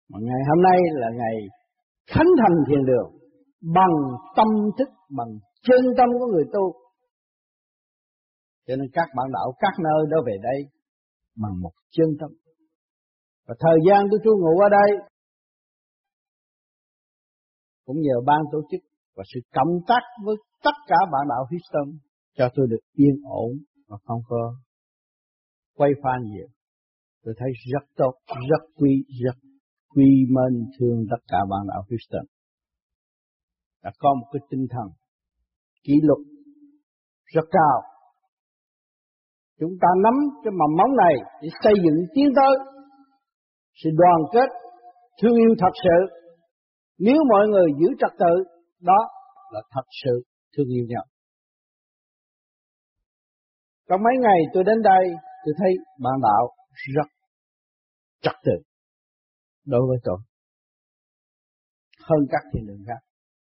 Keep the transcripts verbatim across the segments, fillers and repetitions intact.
Mà ngày hôm nay là ngày khánh thành thiền đường bằng tâm thức, bằng chân tâm của người tu. Cho nên các bạn đạo các nơi đó về đây bằng một chân tâm. Và thời gian tôi trú ngụ ở đây cũng nhờ ban tổ chức và sự cộng tác với tất cả bạn đạo Houston cho tôi được yên ổn và không có quay pha nhiều. Tôi thấy rất tốt, rất quý, rất quy mến thương tất cả bạn đạo Houston. Đã có một cái tinh thần kỷ luật rất cao. Chúng ta nắm cái mầm móng này để xây dựng tiến tới sự đoàn kết, thương yêu thật sự. Nếu mọi người giữ trật tự, đó là thật sự thương yêu nhau. Trong mấy ngày tôi đến đây, tôi thấy bạn đạo rất trật tự đối với tôi, hơn các thiền đường khác.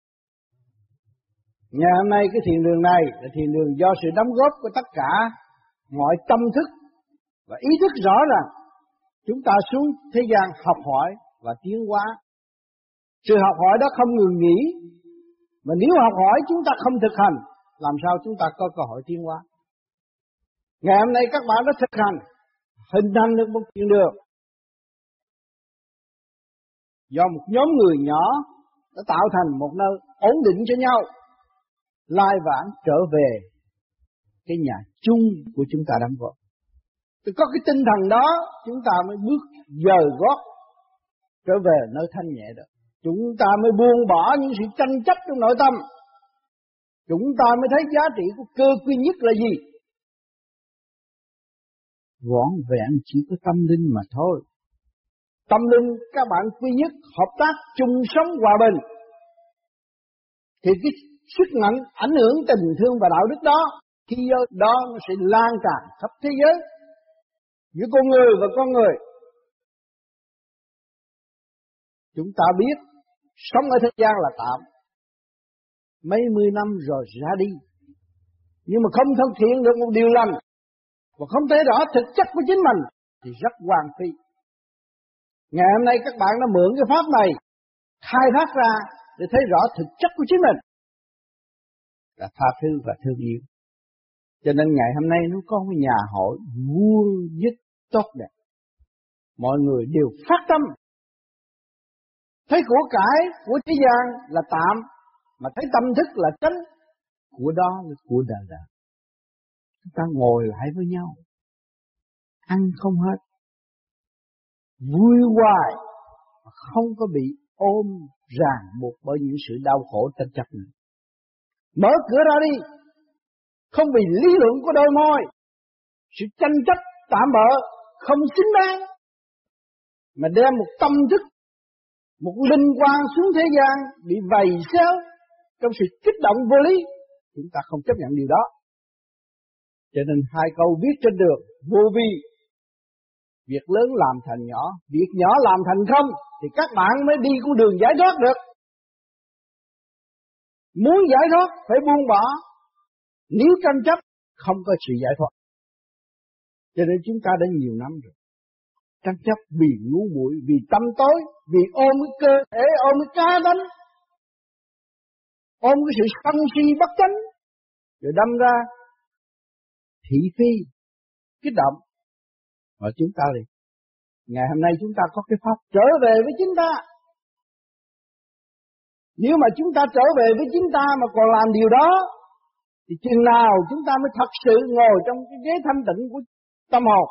Ngày hôm nay cái thiền đường này là thiền đường do sự đóng góp của tất cả mọi tâm thức và ý thức rõ ràng chúng ta xuống thế gian học hỏi và tiến hóa. Sự học hỏi đó không ngừng nghỉ, mà nếu học hỏi chúng ta không thực hành, làm sao chúng ta có cơ hội tiến hóa? Ngày hôm nay các bạn đã thực hành, hình thành được một thiền đường do một nhóm người nhỏ đã tạo thành một nơi ổn định cho nhau, lai vãng trở về cái nhà chung của chúng ta đóng góp. Thì có cái tinh thần đó, chúng ta mới bước dời gót trở về nơi thanh nhẹ được. Chúng ta mới buông bỏ những sự tranh chấp trong nội tâm. Chúng ta mới thấy giá trị của cơ duy nhất là gì? Vỏn vẹn chỉ có tâm linh mà thôi. Tâm linh các bạn quy nhất hợp tác chung sống hòa bình. Thì cái sức mạnh ảnh hưởng tình thương và đạo đức đó, khi đó nó sẽ lan tràn khắp thế giới giữa con người và con người. Chúng ta biết sống ở thế gian là tạm, mấy mươi năm rồi ra đi, nhưng mà không thực hiện được một điều lành và không thấy rõ thực chất của chính mình thì rất hoang phí. Ngày hôm nay các bạn đã mượn cái pháp này khai thác ra để thấy rõ thực chất của chính mình là tha thứ và thương yêu. Cho nên ngày hôm nay nó có một nhà hội vuông vức tốt đẹp, mọi người đều phát tâm. Thấy của cải của thế gian là tạm, mà thấy tâm thức là chánh, của đó là của đời đời. Chúng ta ngồi lại với nhau, ăn không hết, vui hoài, mà không có bị ôm ràng buộc bởi những sự đau khổ tranh chấp nữa. Mở cửa ra đi, không vì lý luận của đôi môi, sự tranh chấp tạm bợ không xứng đáng, mà đem một tâm thức, một linh quan xuống thế gian bị vầy xéo trong sự kích động vô lý. Chúng ta không chấp nhận điều đó. Cho nên hai câu viết trên đường: vô vi, việc lớn làm thành nhỏ, việc nhỏ làm thành không, thì các bạn mới đi con đường giải thoát được. Muốn giải thoát phải buông bỏ, nếu tranh chấp không có sự giải thoát. Cho nên chúng ta đã nhiều năm rồi tranh chấp vì ngu muội, vì tâm tối, vì ôm cái cơ thể, ôm cái cá tánh, ôm cái sự sân si bất chánh, rồi đâm ra thị phi, kích động. Và chúng ta thì ngày hôm nay chúng ta có cái pháp trở về với chính ta. Nếu mà chúng ta trở về với chính ta mà còn làm điều đó, thì chừng nào chúng ta mới thật sự ngồi trong cái ghế thanh tịnh của tâm hồn.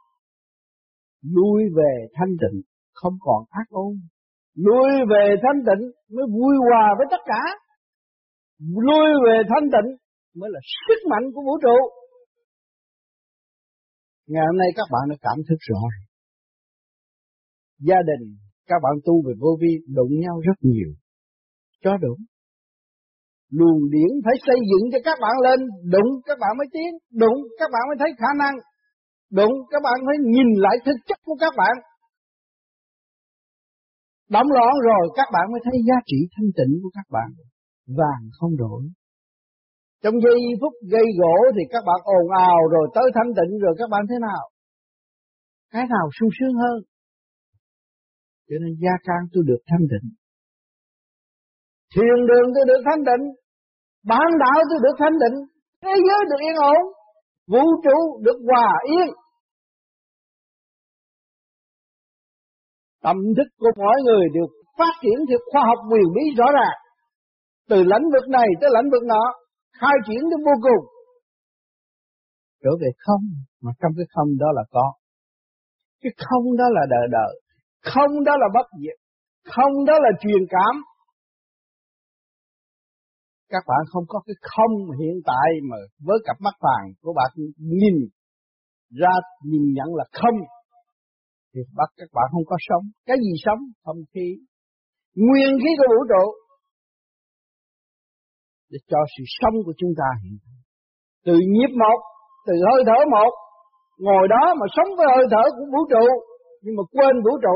Lui về thanh tịnh không còn ác ôn, lui về thanh tịnh mới vui hòa với tất cả, lui về thanh tịnh mới là sức mạnh của vũ trụ. Ngày hôm nay các bạn đã cảm thức rõ rồi. Gia đình các bạn tu về vô vi đụng nhau rất nhiều, cho đúng. Luồng điển phải xây dựng cho các bạn lên, đụng các bạn mới tiến, đụng các bạn mới thấy khả năng, đụng các bạn phải nhìn lại thực chất của các bạn. Động loạn rồi các bạn mới thấy giá trị thanh tịnh của các bạn, vàng không đổi. Trong giây phút gây gỗ thì các bạn ồn ào rồi tới thanh tịnh rồi các bạn thế nào? Cái nào sung sướng hơn? Cho nên gia can tôi được thanh tịnh, thiền đường tôi được thanh tịnh, bản đạo tôi được thanh tịnh, thế giới được yên ổn, vũ trụ được hòa yên. Tâm thức của mỗi người đều phát triển theo khoa học quyền bí rõ ràng, từ lĩnh vực này tới lĩnh vực nọ, khai triển đến vô cùng, trở về không, mà trong cái không đó là có. Cái không đó là đời đời, không đó là bất diệt, không đó là truyền cảm. Các bạn không có cái không hiện tại mà với cặp mắt phàm của bạn nhìn ra, nhìn nhận là không, thì bắt các bạn không có sống. Cái gì sống? Không khí, nguyên khí của vũ trụ, để cho sự sống của chúng ta hiện tại. Từ nhịp một, từ hơi thở một, ngồi đó mà sống với hơi thở của vũ trụ, nhưng mà quên vũ trụ,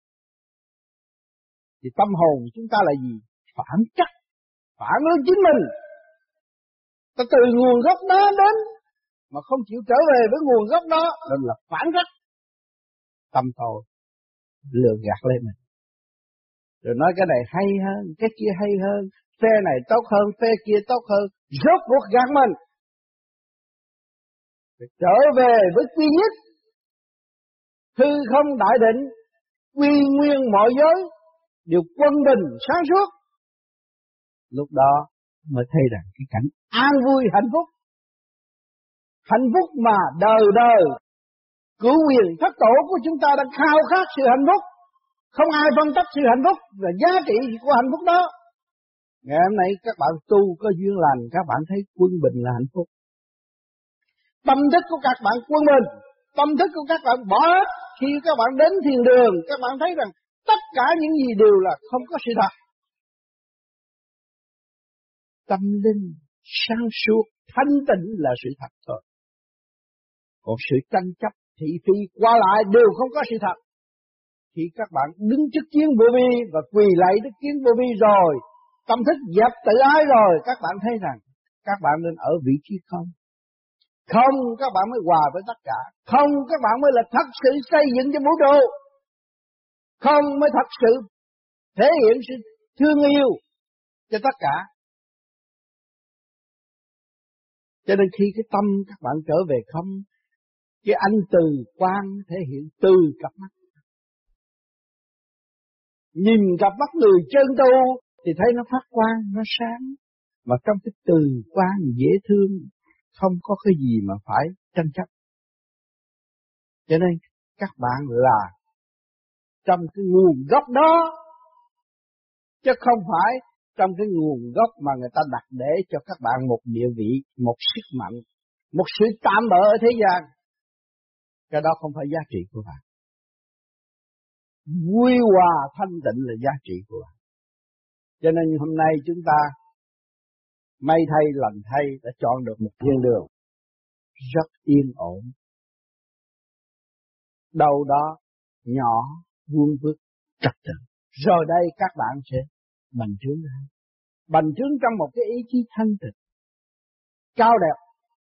thì tâm hồn chúng ta là gì? Phản trắc, phản ứng chính mình. Ta từ nguồn gốc đó đến, mà không chịu trở về với nguồn gốc đó, đó là phản trắc. Tâm thôi, lừa gạt lên mình, rồi nói cái này hay hơn, cái kia hay hơn, phe này tốt hơn, phe kia tốt hơn, rốt cuộc gạt mình. Rồi trở về với duy nhất, hư không đại định, quy nguyên mọi giới, đều quân bình sáng suốt. Lúc đó mới thấy rằng cái cảnh an vui hạnh phúc, hạnh phúc mà đời đời cứu quyền thất tổ của chúng ta đang khao khát sự hạnh phúc. Không ai phân tích sự hạnh phúc và giá trị của hạnh phúc đó. Ngày hôm nay các bạn tu có duyên lành, các bạn thấy quân bình là hạnh phúc. Tâm thức của các bạn quân bình, tâm thức của các bạn bỏ hết. Khi các bạn đến thiền đường, các bạn thấy rằng tất cả những gì đều là không có sự thật. Tâm linh sáng suốt, thanh tịnh là sự thật thôi. Còn sự tranh chấp, thị phi qua lại đều không có sự thật. Khi các bạn đứng trước kiến vô vi và quỳ lạy trước kiến vô vi rồi, tâm thức dẹp tự ái rồi, các bạn thấy rằng các bạn nên ở vị trí không. Không các bạn mới hòa với tất cả. Không các bạn mới là thật sự xây dựng cho vũ trụ. Không mới thật sự thể hiện sự thương yêu cho tất cả. Cho nên khi cái tâm các bạn trở về không, cái ánh từ quang thể hiện từ cặp mắt. Nhìn cặp mắt người chân tu thì thấy nó phát quang, nó sáng. Mà trong cái từ quang dễ thương, không có cái gì mà phải tranh chấp. Cho nên các bạn là trong cái nguồn gốc đó, chứ không phải trong cái nguồn gốc mà người ta đặt để cho các bạn một địa vị, một sức mạnh, một sự tạm bợ ở thế gian. Cái đó không phải giá trị của bạn. Vui hòa thanh tịnh là giá trị của bạn. Cho nên hôm nay chúng ta may thay lành thay đã chọn được một thiên đường rất yên ổn. Đâu đó nhỏ, vuông vức, trật tự. Rồi đây các bạn sẽ bành trướng ra. Bành trướng trong một cái ý chí thanh tịnh, cao đẹp.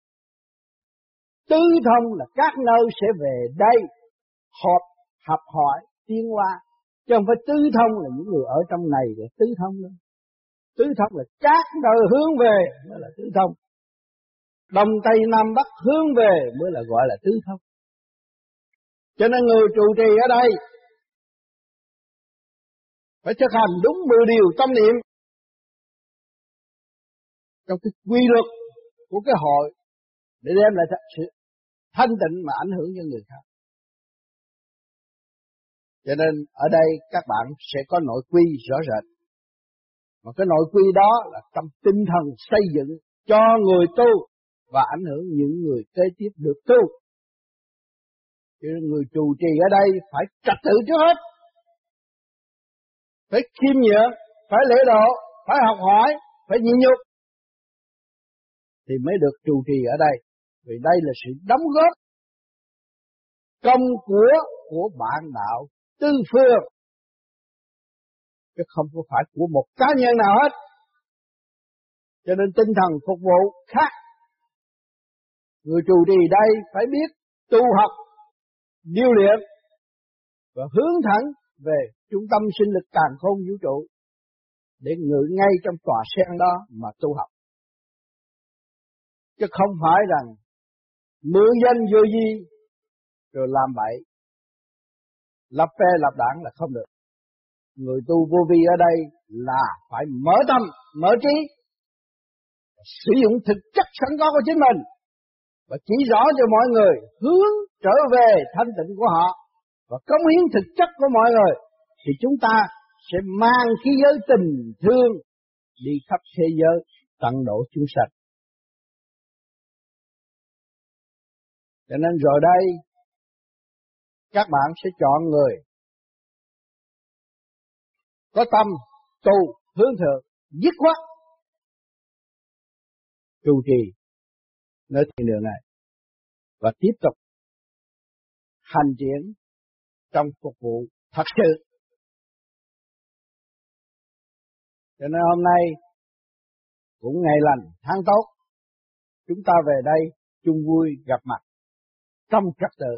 Tứ thông là các nơi sẽ về đây họp, học hỏi, tiến hóa. Chứ không phải tứ thông là những người ở trong này là tứ thông nữa. Tứ thông là các nơi hướng về mới là tứ thông. Đông Tây Nam Bắc hướng về mới là gọi là tứ thông. Cho nên người trụ trì ở đây phải thực hành đúng mười điều tâm niệm trong cái quy luật của cái hội để đem lại sự thanh tịnh mà ảnh hưởng cho người khác. Cho nên ở đây các bạn sẽ có nội quy rõ rệt. Mà cái nội quy đó là trong tinh thần xây dựng cho người tu và ảnh hưởng những người kế tiếp được tu. Cho nên người trụ trì ở đây phải trật tự trước hết, phải khiêm nhượng, phải lễ độ, phải học hỏi, phải nhịn nhục thì mới được trụ trì ở đây. Vì đây là sự đóng góp công của của bạn đạo tư phương, chứ không có phải của một cá nhân nào hết. Cho nên tinh thần phục vụ khác. Người trụ trì đây phải biết tu học, điêu luyện và hướng thẳng về trung tâm sinh lực càn khôn vũ trụ để ngự ngay trong tòa sen đó mà tu học. Chứ không phải rằng mượn danh vô gì rồi làm bậy, lập phe lập đảng là không được. Người tu vô vi ở đây là phải mở tâm, mở trí, sử dụng thực chất sẵn có của chính mình và chỉ rõ cho mọi người hướng trở về thanh tịnh của họ và cống hiến thực chất của mọi người, thì chúng ta sẽ mang khí giới tình thương đi khắp thế giới tận độ chúng sanh. Cho nên rồi đây các bạn sẽ chọn người có tâm tu hướng thượng, dứt khoát trụ trì nơi thiên đường này và tiếp tục hành triển trong phục vụ thật sự. Cho nên hôm nay cũng ngày lành tháng tốt, chúng ta về đây chung vui gặp mặt trong trật tự.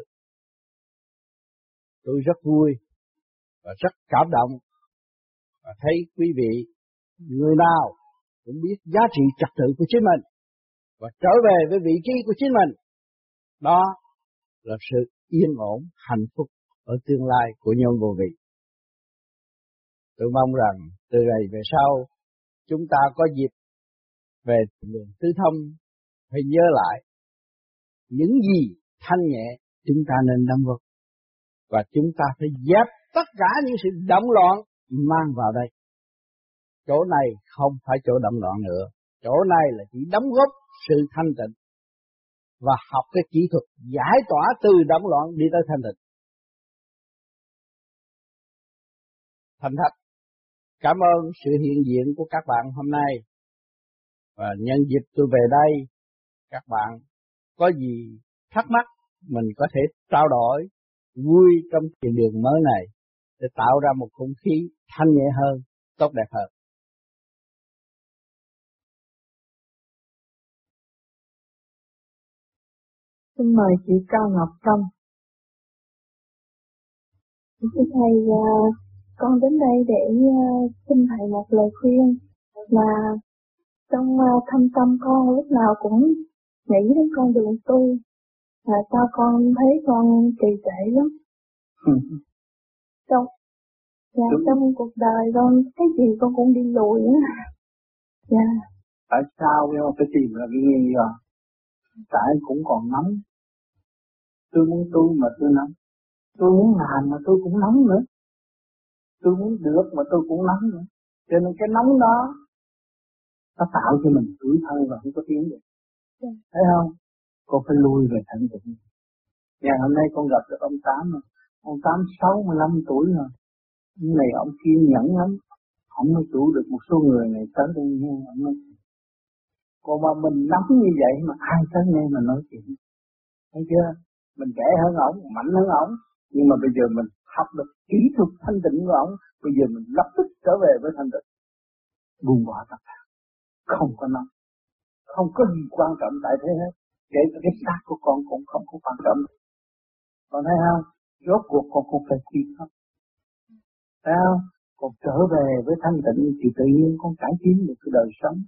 Tôi rất vui và rất cảm động và thấy quý vị người nào cũng biết giá trị trật tự của chính mình và trở về với vị trí của chính mình. Đó là sự yên ổn, hạnh phúc ở tương lai của nhân vô vị. Tôi mong rằng từ này về sau chúng ta có dịp về đường tứ thông phải nhớ lại những gì thanh nhẹ chúng ta nên đóng góp, và chúng ta phải dẹp tất cả những sự động loạn mang vào đây. Chỗ này không phải chỗ động loạn nữa, chỗ này là chỉ đóng góp sự thanh tịnh và học cái kỹ thuật giải tỏa từ động loạn đi tới thanh tịnh. Thành thật cảm ơn sự hiện diện của các bạn hôm nay, và nhân dịp tôi về đây, các bạn có gì thắc mắc mình có thể trao đổi vui trong tiền đường mới này để tạo ra một không khí thanh nhẹ hơn, tốt đẹp hơn. Xin mời chị Cao Ngọc Trâm. Thưa thầy, uh, con đến đây để uh, xin thầy một lời khuyên, là trong uh, thâm tâm con lúc nào cũng nghĩ đến con đường tu, là sao con thấy con trì trệ lắm. Ừ. Trong, dạ, trong cuộc đời con cái gì con cũng đi lùi á. Dạ. Tại sao phải tìm ra cái nguyên do? Tại cũng còn nóng. Tôi muốn tu mà tôi nóng. Tôi muốn làm mà tôi cũng nóng nữa. Tôi muốn được mà tôi cũng nóng nữa. Cho nên cái nóng đó nó tạo cho mình tuổi thơ và không có tiến được. Yeah. Thấy không? Con phải lui về thanh tịnh. Ngày hôm nay con gặp được ông Tám rồi. Ông Tám sáu mươi lăm tuổi rồi. Cái này ông kiên nhẫn lắm. Ông mới chủ được một số người này tới đây nghe. Ông nói, còn mà mình nóng như vậy mà ai tới nghe mà nói chuyện. Thấy chưa? Mình trẻ hơn ổng, mạnh hơn ổng. Nhưng mà bây giờ mình học được kỹ thuật thanh tịnh của ổng. Bây giờ mình lập tức trở về với thanh tịnh. Buông bỏ tất cả. Không có nóng. Không có gì quan trọng tại thế hết. Kể cả cái xác của con cũng không có quan trọng. Con thấy không? Rốt cuộc con cũng phải quy không. Thấy không? Con trở về với thanh tịnh thì tự nhiên con cải tiến được cái đời sống.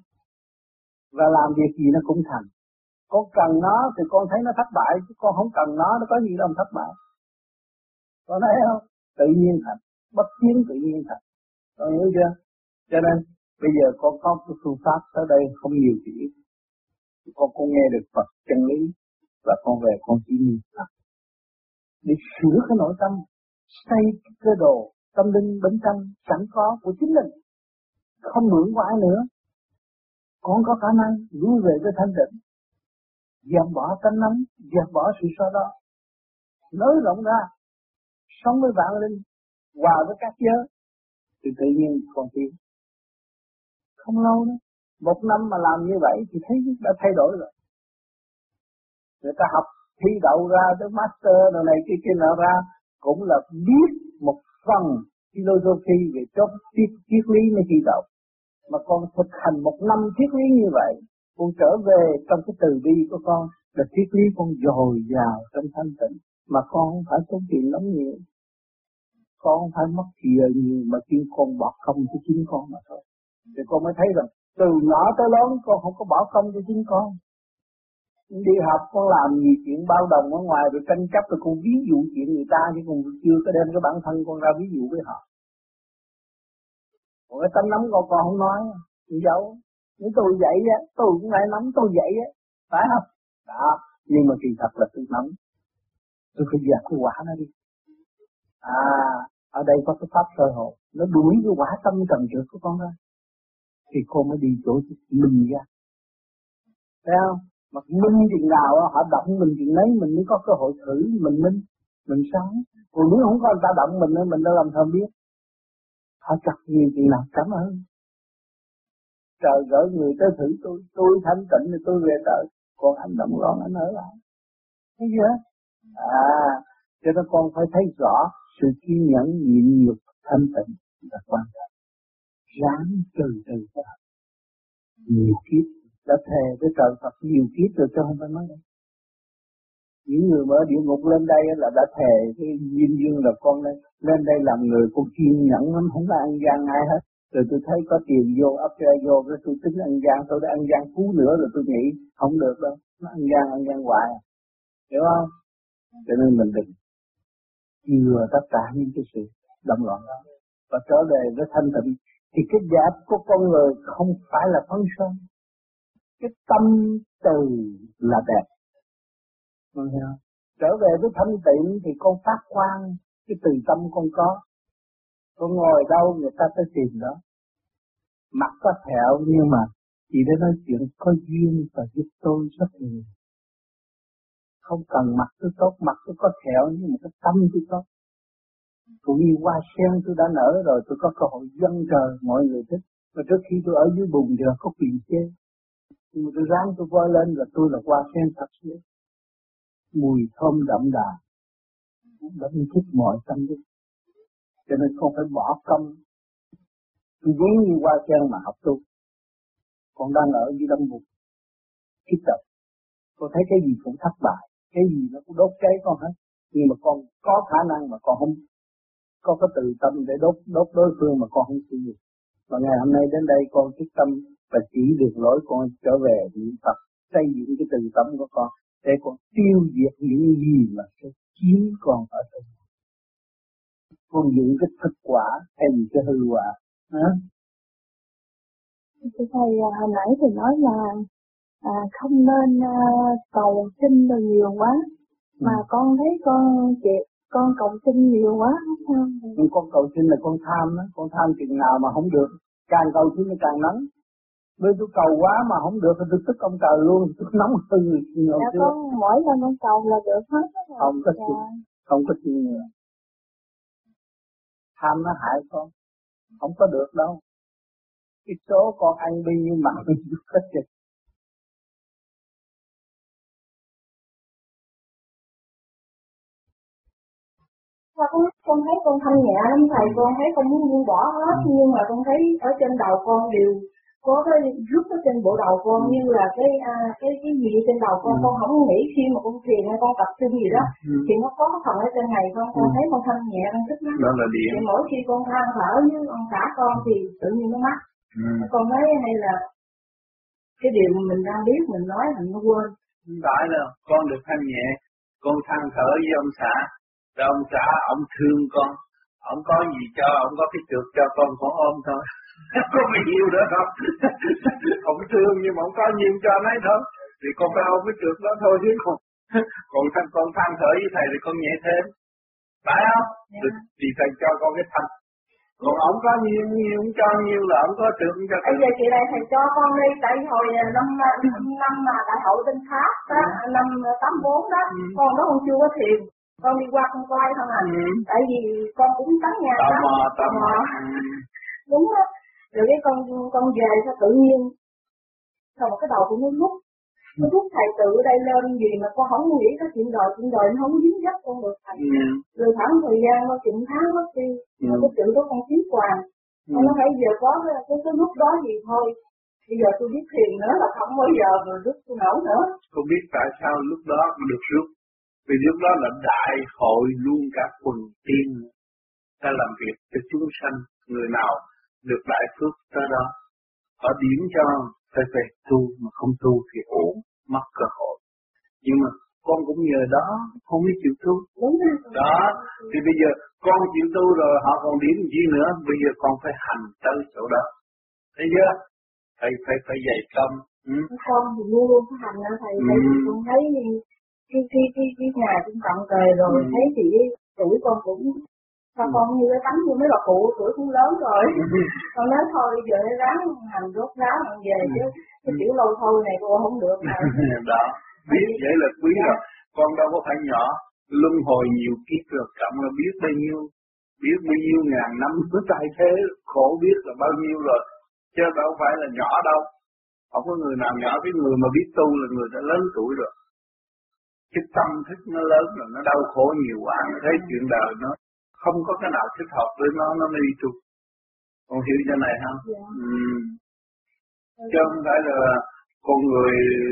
Và làm việc gì nó cũng thành. Con cần nó thì con thấy nó thất bại, chứ con không cần nó, nó có gì đâu thất bại. Con thấy không? Tự nhiên thành. Bất chiến tự nhiên thành. Con hiểu chưa? Cho nên bây giờ con có cái phương pháp tới đây không nhiều chuyện. Con cũng nghe được Phật chân lý và con về con chỉ niệm Phật để sửa cái nội tâm, xây cái cơ đồ tâm linh bên trong sẵn có của chính mình, không mượn của ai nữa. Con có khả năng lui về với thanh tịnh, dẹp bỏ tánh nóng, dẹp bỏ sự so đo, nới rộng ra, sống với vạn linh, hòa với các giới, thì tự nhiên con tiến. Không lâu nữa, một năm mà làm như vậy thì thấy đã thay đổi rồi. Người ta học thi đậu ra tới master rồi này kia kia nào ra cũng là biết một phần philosophy về trong triết triết lý mới thi đậu. Mà con thực hành một năm triết lý như vậy, con trở về trong cái từ bi của con là triết lý con dồi dào trong thanh tịnh, mà con không phải tốn tiền lắm nhiều. con không phải mất kia nhiều mà chính con bỏ công cho chính con mà thôi. Thì con mới thấy rằng từ nhỏ tới lớn con không có bỏ công cho chính con. Đi học con làm gì chuyện bao đồng ở ngoài rồi tranh chấp rồi con ví dụ chuyện người ta chứ con chưa có đem cái bản thân con ra ví dụ với họ. Còn cái tánh nắm con con không nói, tôi giấu. Nếu tôi vậy á, tôi cũng lại nắm tôi vậy á, phải không? Đó, nhưng mà kỳ thật là tôi nắm. Tôi phải dẹp cái quả nó đi. À, ở đây có cái pháp sơ hồn, nó đuổi cái quả tâm trần trượt của con ra. Thì con mới đi chỗ mình ra. Thấy không? Mà minh chừng nào họ động mình chừng nấy mình mới có cơ hội thử mình minh, mình sáng. Còn nếu không có người ta động mình mình đâu làm sao biết. Họ chặt nhiều chừng nào cảm ơn. Trời gửi người tới thử tôi, tôi thanh tịnh thì tôi về tới. Còn anh động loạn anh ở lại. Thấy chưa? À, cho nên con phải thấy rõ sự kiên nhẫn, nhịn nhục, thanh tịnh là quan trọng. Ráng từ từ ra. Nhiều kiếp đã thề với trời Phật nhiều kiếp rồi cho không phải nói đâu. Những người mà ở địa ngục lên đây là đã thề cái duyên dương là con lên lên đây làm người con kiên nhẫn lắm, không có ăn gian ai hết. Rồi tôi thấy có tiền vô ấp ra vô cái tôi tính ăn gian, tôi đã ăn gian phú nữa rồi tôi nghĩ không được đâu, nó ăn gian ăn gian hoài, hiểu không? Cho nên mình đừng chừa tất cả những cái sự động loạn đó và trở về với thanh tịnh. Thì cái giác của con người không phải là phấn sơn, cái tâm từ là đẹp. Con hiểu không? Trở về với thanh tịnh thì con phát quang, cái từ tâm con có. Con ngồi đâu người ta tới tìm đó. Mặt có thẹo nhưng mà chỉ để nói chuyện có duyên và giúp tôi rất nhiều. Không cần mặt tôi tốt, mặt tôi có thẹo nhưng mà cái tâm tôi tốt. Cũng như hoa sen tôi đã nở rồi, tôi có cơ hội dâng trời, mọi người thích. Và trước khi tôi ở dưới bùn thì có quyền chê. Nhưng mà tôi ráng tôi voi lên là tôi là hoa sen thật sự. Mùi thơm đậm đà, đậm thích mọi tâm linh. Cho nên không phải bỏ công. Tôi giống như hoa sen mà học tu. Con đang ở dưới đông bùn, kích động. Con thấy cái gì cũng thất bại, cái gì nó cũng đốt cháy con hết. Nhưng mà con có khả năng mà con không có cái từ tâm để đốt đốt đối phương mà con không sử dụng. Và ngày hôm nay đến đây con quyết tâm và chỉ đường lối con trở về niệm Phật, xây dựng cái từ tâm của con để con tiêu diệt những gì mà sẽ chiếm con ở trong. Con những cái thực quả hay những cái hư quả. Hả? Thưa Thầy, hồi nãy thì nói là à, không nên à, cầu xin được nhiều quá. Mà ừ. con thấy con chị con cầu xin nhiều quá không? Nhưng con cầu xin là con tham đó, con tham chừng nào mà không được, càng cầu xin thì càng nóng. Với tôi cầu quá mà không được thì tôi tức ông trời luôn, tôi nóng hơn người nhiều. Dạ con mỗi lần con cầu là được hết. Không có dạ. chuyện, không có chuyện nữa. Tham nó hại con, không có được đâu. Cái số con ăn bao nhiêu mà hết chừng. Con, con thấy con thanh nhẹ lắm thầy, con thấy con muốn buông bỏ hết, ừ. nhưng mà con thấy ở trên đầu con đều có cái rút ở trên bộ đầu con, ừ. như là cái à, cái cái gì trên đầu con, ừ. con không nghĩ khi mà con thiền hay con tập trung gì đó, ừ. thì nó có cái phần ở trên này con, con ừ. thấy con thanh nhẹ, con thích lắm. Đó là điện. Thì mỗi khi con than thở với ông xã con thì tự nhiên nó mắc. Ừ. Con thấy hay là cái điều mà mình đang biết mình nói mình nó quên. Tại là con được thanh nhẹ, con than thở với ông xã. Rồi ông xã, ông thương con, ông có gì cho, ông có cái trượt cho con, con ôm thôi. Có bao nhiêu nữa không? Ông thương nhưng mà ông có nhiều cho anh ấy thôi. Thì con phải ôm cái trượt đó thôi chứ còn. Còn con, con than thở với thầy thì con nhẹ thêm. Phải không? Yeah. Thì thầy cho con cái thanh. Còn ông có nhiều, nhiều ông cho nhiều là ông có trượt cho con. Bây giờ chị này thầy cho con đi, tại hồi năm năm mà đại hội bên Pháp đó, năm tám bốn đó, ừ. con đó con chưa có thiền. Con đi qua con coi không à, ừ. tại vì con cũng tán nhà tò mò, tò mò. Đúng đó, rồi cái con con về sao tự nhiên, xong cái đầu của nó rút, nó rút thầy tự ở đây lên gì mà con không nghĩ cái chuyện đời, chuyện đời nó không dính dấp con được thầy. Ừ. Rồi khoảng thời gian nó chừng tháng mất đi, ừ. cái chuyện đó con kiếm hoàng, ừ. con nói bây giờ có cái, cái, cái lúc đó gì thôi, bây giờ tôi biết thiền nữa là không bao giờ rồi rút tôi nổi nữa. Con biết tại sao lúc đó được rút? Vì lúc đó là đại hội luôn cả quần tiên. ta làm việc cho chúng sanh, người nào được đại phước tới đó, họ điểm cho phải về tu, mà không tu thì ổn, mất cơ hội. Nhưng mà con cũng nhờ đó, không biết chịu tu. Đó, thì bây giờ con chịu tu rồi, họ còn điểm gì nữa, bây giờ con phải hành tới chỗ đó. Thấy chưa? Phải phải phải dày công. Ừ. Con thì luôn luôn phải hành đó thầy, thầy ừ. Con thấy cái cái cái cái ngày cũng cận kề rồi, ừ. Thấy chị tuổi con cũng sao ừ. Con như cái tánh như mấy bà cụ tuổi cũng lớn rồi. Ừ. Con nói thôi giờ nó ráng hành rốt ráo hành về ừ. Chứ cái kiểu lâu thôi này cô không được rồi. Đó, biết vậy là quý dạ. Rồi. Con đâu có phải nhỏ, luân hồi nhiều kiếp rồi, cộng là biết bao nhiêu, biết bao nhiêu ngàn năm cứ tại thế khổ biết là bao nhiêu rồi, chứ đâu phải là nhỏ đâu. Không có người nào nhỏ, cái người mà biết tu là người đã lớn tuổi rồi. Cái tâm thức nó lớn rồi, nó đau khổ nhiều quá, nó thấy chuyện đời nó không có cái nào thích hợp với nó, nó mới đi tu. Con hiểu cho này không? Dạ. Ừ. Chứ không phải là con người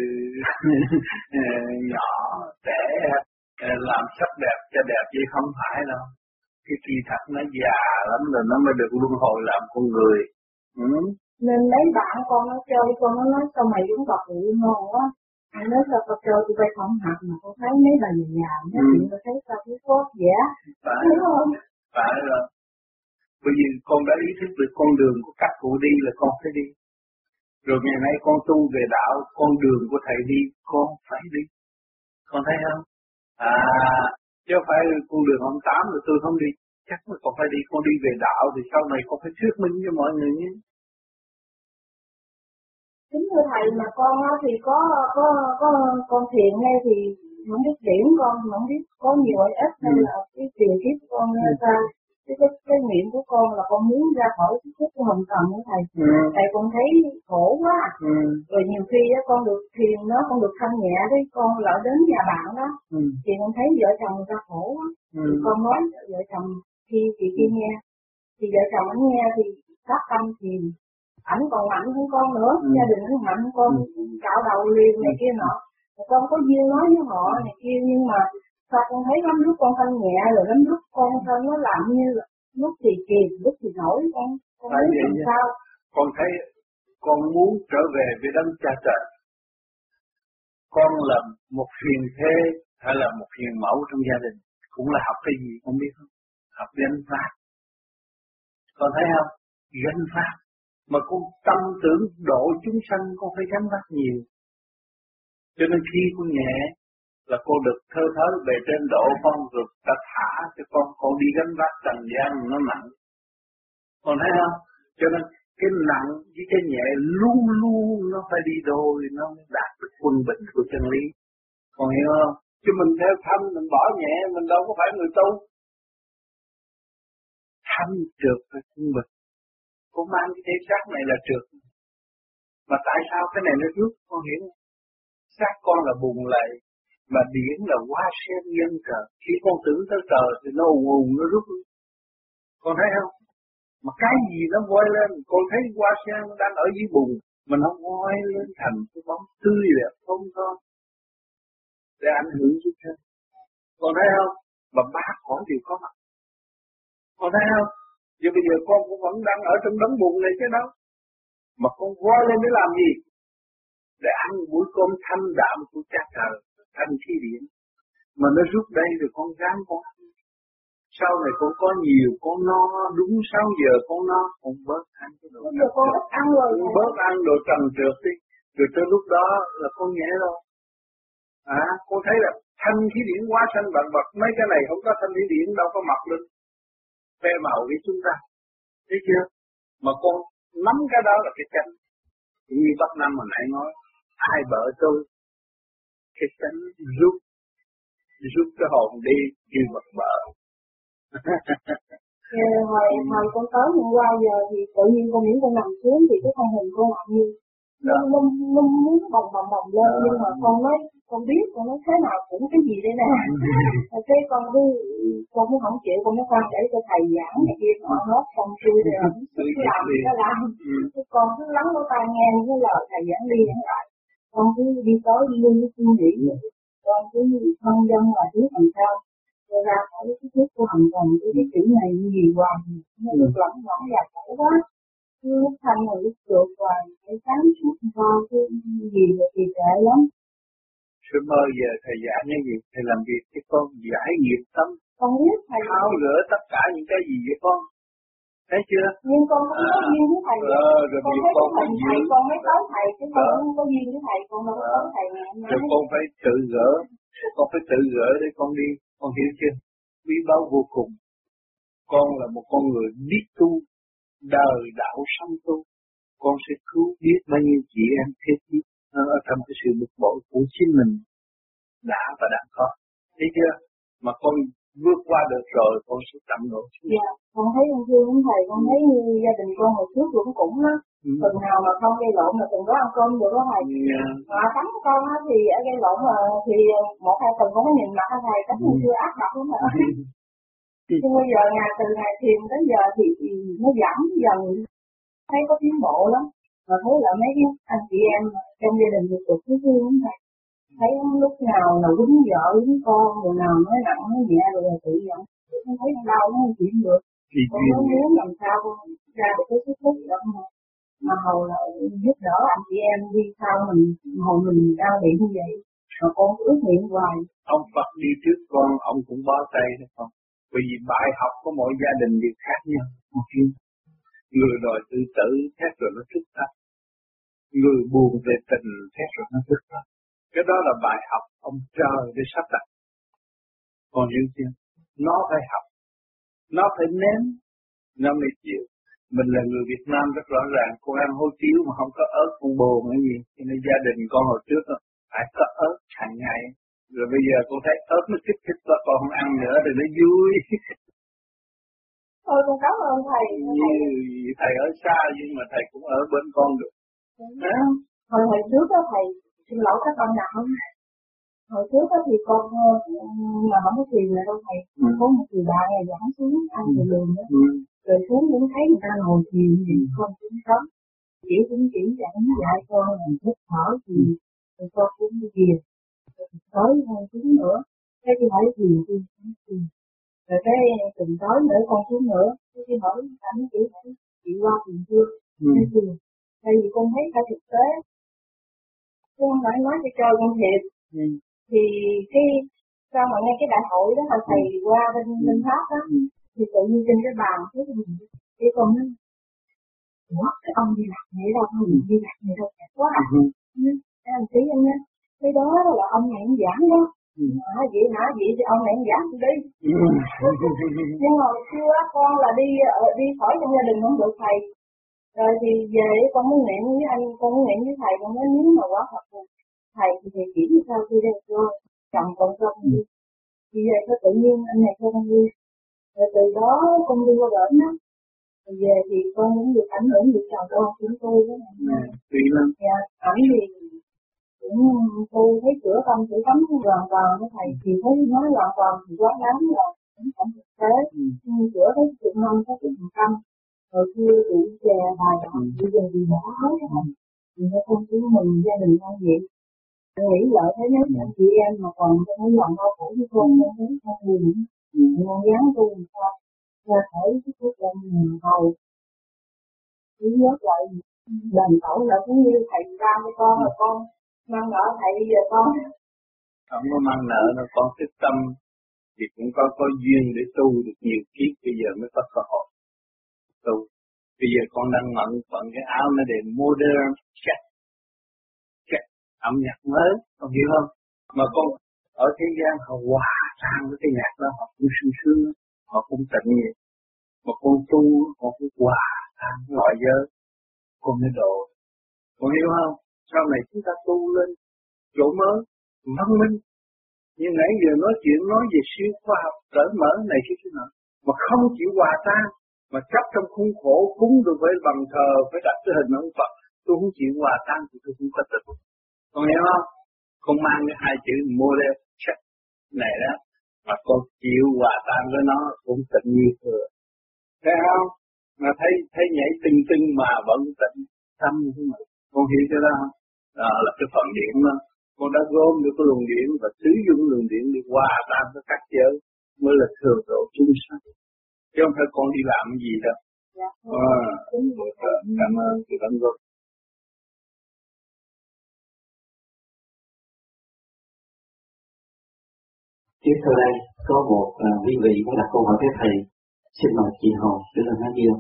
nhỏ, trẻ, làm sắc đẹp cho đẹp chứ không phải đâu. Cái kỳ thật nó già lắm rồi nó mới được luân hồi làm con người. Ừ. Nên mấy bạn con nó chơi, con nó nói sao mày cũng bật vụ ngon quá. Anh nói sao tao chơi tụi bay không học mà con thấy mấy bà nhà già nói chuyện tao thấy sao cũng tốt vẻ. Phải, đúng không? Phải rồi. Bởi vì con đã ý thức được con đường của các cụ đi là con phải đi. Rồi ngày nay con tu về đạo, con đường của thầy đi, con phải đi. Con thấy không? À, chứ không phải con đường ông Tám rồi tôi không đi. Chắc là con phải đi, con đi về đạo thì sau này con phải thuyết minh cho mọi người nhé. Chính thưa thầy, mà con thì có có có con thiền ngay thì không biết điểm con, không biết có nhiều hay ít hay là cái tiền kiếp của con như sao. Cái, cái, cái nguyện của con là con muốn ra khỏi cái kiếp của hồng trần của thầy. Ừ. Thầy con thấy khổ quá. Ừ. Rồi nhiều khi á, con được thiền nó, con được thanh nhẹ đấy, con lỡ đến nhà bạn đó. Ừ. Thì con thấy vợ chồng người ta khổ quá. Ừ. Thì con nói vợ chồng khi chị kia nghe. Thì vợ chồng anh nghe thì phát tâm thiền. Ảnh còn mạnh hơn con nữa, ừ. Gia đình ảnh mạnh hơn con, ừ. Cạo đầu liền này kia nọ. Rồi con có duyên nói với họ này kia, nhưng mà sao con thấy lắm lúc con thanh nhẹ, rồi lắm lúc con thân nó làm như lúc thì kìm, lúc thì nổi, con con thấy biết làm sao. Con thấy con muốn trở về với đấng cha trời. Con là một hiền thê hay là một hiền mẫu trong gia đình, cũng là học cái gì con biết không? Học gánh vác. Con thấy không? Gánh vác. Mà con tâm tưởng độ chúng sanh con phải gánh vác nhiều. Cho nên khi con nhẹ là con được thơ thớ về trên độ con, rồi ta thả cho con, con đi gánh vác trần gian nó nặng. Con thấy không? Cho nên cái nặng với cái nhẹ luôn luôn nó phải đi đôi, nó mới đạt được quân bình của chân lý. Con hiểu không? Chứ mình theo thanh mình bỏ nhẹ, mình đâu có phải người tu. Thanh trượt phải quân bình. Con mang cái thể xác này là trượt. Mà tại sao cái này nó rút? Con hiểu không? Xác con là bùn lầy, mà điển là hoa sen nhân trời. Khi con tưởng tới trời thì nó ùn ùn nó rút. Con thấy không? Mà cái gì nó quay lên, con thấy hoa sen nó đang ở dưới bùn, mình không quay lên thành cái bóng tươi đẹp không thôi. Để ảnh hưởng chút thêm. Con thấy không? Mà ba khỏi đều có mặt. Con thấy không? Giờ bây giờ con cũng vẫn đang ở trong đống bùn này chứ đâu. Mà con quay lên để làm gì? Để ăn buổi cơm thanh đạm của cha trời, thanh khí điển. Mà nó rút đây rồi con ráng con ăn. Sau này con có nhiều, con no, đúng sáu giờ con no, con bớt ăn cái đồ trần trượt. Ăn rồi. Con bớt ăn đồ trần trượt đi. Rồi tới lúc đó là con nhẹ rồi. À, con thấy là thanh khí điển quá sanh vạn vật, mấy cái này không có thanh khí điển đâu có mọc lên. Phê màu với chúng ta. Thấy chưa? Mà con nắm cái đó là cái chánh. Như Bắc Nam hồi nãy nói, ai bợ tôi, cái chánh rút, rút cái hồn đi, kêu vật bợ. Rồi hồi, hồi con tới hôm qua giờ thì tự nhiên con nghĩ con nằm xuống thì cái thân hình con nặng như nó, nó, nó muốn bồng bồng bồng lên, đó. Nhưng mà con nói, con biết, con nói thế nào cũng cái gì đây nè. Rồi cái con cứ, con cũng không chịu, con nói con để cho thầy giảng này kia, họ hết xong xuôi rồi, cứ làm thì nó làm. Ừ. Con cứ lắng lỗ tai nghe cái lời thầy giảng đi giảng lại. Con cứ đi tới đi lui với suy nghĩ, con cứ thân dân là biết làm sao. Rồi ra khỏi cái thuốc của hành còn cái cái chữ này như gì hoài, nó được lẫn lẫn và khổ quá. Cứ lúc thanh rồi lúc chuột hoài, phải sáng suốt qua cái gì rồi thì tệ lắm. Sớm mơ giờ thầy giải như gì, thầy làm việc cho con giải nghiệp tâm. Con biết thầy. Tháo rửa tất cả những cái gì vậy con. Thấy chưa? Nhưng con không có duyên với thầy. Ờ, rồi con thấy con thầy, thầy con mới tới thầy, chứ con không có duyên với thầy, con đâu có tới thầy ngày hôm nay. Rồi con phải tự gỡ, con phải tự gỡ để con đi, con hiểu chưa? Quý báu vô cùng. Con là một con người biết tu, đời đạo song tu. Con sẽ cứu biết bao nhiêu chị em thế chứ ở trong cái sự bực bội của chính mình đã và đang có. Thấy chưa? Mà con vượt qua được rồi con sẽ tận độ. Dạ, con thấy con thương ông thầy, con thấy như gia đình con hồi trước cũng cũng á, ừ. Từng nào mà không gây lộn là từng đó ăn cơm được đó thầy. Yeah. Mà tắm của con á thì ở gây lộn là thì một hai tuần con mới nhìn mặt thầy, chắc ừ. chưa ác độc lắm rồi. Nhưng bây giờ ngày từ ngày thiền tới giờ thì, thì nó giảm dần, thấy có tiến bộ lắm. Mà thấy là mấy cái anh chị em trong gia đình được được cái thương ông thầy. Thấy lúc nào là quýnh vợ, quýnh con, rồi nào nói nặng, nói nhẹ, rồi là tự giận. Không thấy đau, nó không chịu được. Con mới muốn làm sao con ra được cái sức thuốc đó mà. Mà hầu là giúp đỡ anh chị em đi sau mình, hầu mình đau bị như vậy. Mà con ước nguyện hoài. Ông Phật đi trước con, ông cũng bó tay đấy không? Bởi vì bài học của mỗi gia đình đều khác nhau. Người đòi tự tử, khác rồi nó thức tắt. Người buồn về tình, khác rồi nó thức tắt. Cái đó là bài học ông trời để sắp đặt. Còn hiểu chưa? Nó phải học. Nó phải nếm. Nó mới chịu. Mình là người Việt Nam rất rõ ràng. Con ăn hôi tiếu mà không có ớt con buồn hay gì. Cho nên gia đình con hồi trước đó, phải có ớt hàng ngày. Rồi bây giờ con thấy ớt nó kích thích con không ăn nữa thì nó vui. Thôi con cảm ơn thầy. Như thầy ở xa nhưng mà thầy cũng ở bên con được. À, hồi hồi trước đó thầy, xin lỗi các con nào không? Hồi trước đó thì con mà không có tiền là đâu thầy, ừ. Có một người bạn này dẫn xuống ăn từ đường đó, ừ. Rồi xuống cũng thấy người ta ngồi thiền thì con cũng sống, chỉ cũng chỉ dẫn dạy con là thích thở thì rồi con cũng đi thiền, tới con xuống nữa, cái chị hỏi thiền thì thiền, rồi cái tuần tới nữa con xuống nữa, cái chị hỏi anh chị hỏi chị qua thiền chưa? Ừ. Thiền, tại vì con thấy cả thực tế, con phải nói cho trời con thiệt. Ừ. Thì cái sao mà nghe cái đại hội đó là thầy ừ. qua bên ừ. bên Pháp đó, ừ. Thì tự nhiên trên cái bàn thấy mình cái con nói ủa cái ông đi lạc này đâu, ông ừ. đi lạc này đâu đẹp quá à. Ừ. Cái anh tí anh nhá, cái đó là ông này anh giảng đó. Ừ. Hả vậy hả vậy thì ông này anh giảng đi. Ừ. Nhưng mà xưa con là đi đi khỏi trong gia đình không được thầy. Rồi thì về con mới nguyện với anh, con mới nguyện với thầy, con nói nếu mà quá thật rồi thầy thì thầy chỉ sao tôi đây rồi chồng con con đi thì về có tự nhiên anh này cho con đi, rồi từ đó con đi qua bển đó, rồi về thì con cũng được ảnh hưởng được chồng con chúng tôi đó này. Tùy lắm. Dạ, ảnh thì cũng tu thấy chữa tâm chữa tắm hoàn toàn với thầy thì thấy nói hoàn toàn thì quá đáng rồi, cũng không thực tế, nhưng chữa thấy chục năm có chục phần trăm, rồi kia tụi chè bài đó, bây giờ thì bỏ hết cái này, thì nó không chỉ mình gia đình con vậy. Nghĩ lợi thế nếu anh chị em mà còn trong cái lòng đau khổ với con, con thấy con buồn, con dám tu làm sao ra khỏi cái thuốc đông mình hầu, cứ nhớ lại đền tội lại cũng như thầy ra với con rồi con mang nợ thầy bây giờ con không có mang nợ đâu, con thức tâm thì cũng có có duyên để tu được nhiều kiếp, bây giờ mới có cơ hội tu. Bây giờ con đang mận phận cái áo nó để modern check check âm nhạc mới, con hiểu không? Mà con ở thế gian họ hòa tan với cái nhạc đó, họ cũng sung sướng, họ cũng tịnh vậy. Mà con tu, con cũng hòa tan loại giới, con mới độ. Con hiểu không? Sau này chúng ta tu lên chỗ mới, văn minh. Nhưng nãy giờ nói chuyện nói về siêu khoa học, cởi mở này kia kia nọ, mà không chịu hòa tan, mà chấp trong khuôn khổ cúng được với bằng thờ, phải đặt cái hình ông Phật, tôi không chịu hòa tan thì tôi không có tịnh. Con hiểu không? Con mang cái hai chữ model check này đó, mà con chịu hòa tan với nó cũng tịnh như thừa. Thấy không? Mà thấy thấy nhảy tinh tinh mà vẫn tịnh tâm như mà. Con hiểu cái đó không? Đó là cái phần điện đó. Con đã gom được cái luồng điện và sử dụng luồng điện để hòa tan với các giới. mới là thừa độ chúng sanh. Chứ không phải con đi làm gì đâu. Dạ. À, cảm ơn chị Văn Ngọc. Tiếp theo đây có một uh, quý vị muốn đặt câu hỏi với thầy. Xin mời chị Hồng để làm nói gì không?